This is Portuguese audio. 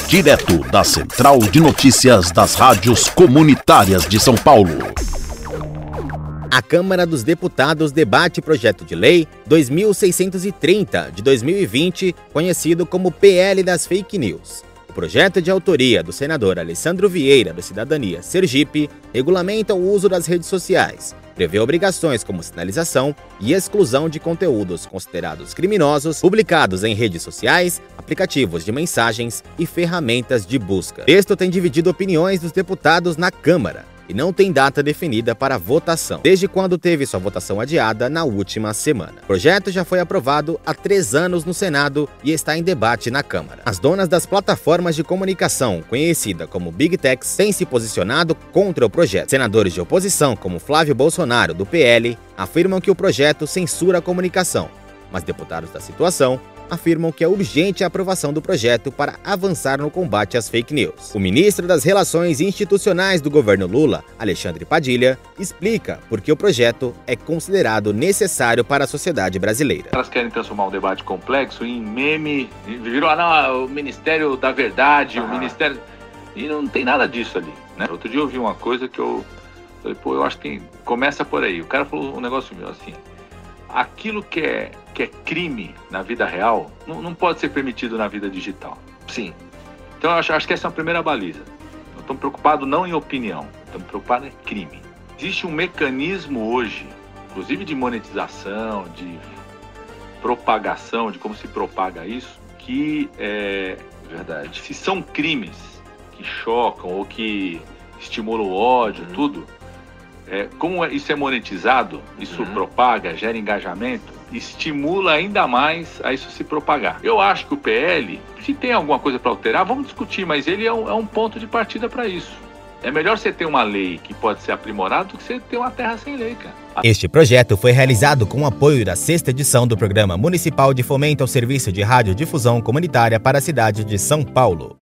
Direto da Central de Notícias das Rádios Comunitárias de São Paulo. A Câmara dos Deputados debate projeto de lei 2630 de 2020, conhecido como PL das Fake News. O projeto de autoria do senador Alessandro Vieira, do Cidadania Sergipe, regulamenta o uso das redes sociais, prevê obrigações como sinalização e exclusão de conteúdos considerados criminosos publicados em redes sociais, aplicativos de mensagens e ferramentas de busca. O texto tem dividido opiniões dos deputados na Câmara e não tem data definida para votação, desde quando teve sua votação adiada na última semana. O projeto já foi aprovado há 3 anos no Senado e está em debate na Câmara. As donas das plataformas de comunicação, conhecida como Big Techs, têm se posicionado contra o projeto. Senadores de oposição, como Flávio Bolsonaro, do PL, afirmam que o projeto censura a comunicação, mas deputados da situação afirmam que é urgente a aprovação do projeto para avançar no combate às fake news. O ministro das Relações Institucionais do governo Lula, Alexandre Padilha, explica por que o projeto é considerado necessário para a sociedade brasileira. Elas querem transformar um debate complexo em meme, virou o Ministério da Verdade, o Ministério... E não tem nada disso ali, né? Outro dia eu vi uma coisa que eu falei, eu acho que começa por aí. O cara falou um negócio meu assim, aquilo que é crime na vida real não pode ser permitido na vida digital. Sim. Então eu acho que essa é a primeira baliza. Não estamos preocupados não em opinião, estamos preocupados em crime. Existe um mecanismo hoje, inclusive de monetização, de propagação, de como se propaga isso, que é verdade. Se são crimes que chocam ou que estimulam o ódio, tudo, como isso é monetizado, isso propaga, gera engajamento, estimula ainda mais a isso se propagar. Eu acho que o PL, se tem alguma coisa para alterar, vamos discutir, mas ele é um ponto de partida para isso. É melhor você ter uma lei que pode ser aprimorada do que você ter uma terra sem lei, cara. Este projeto foi realizado com o apoio da 6ª edição do Programa Municipal de Fomento ao Serviço de Radiodifusão Comunitária para a cidade de São Paulo.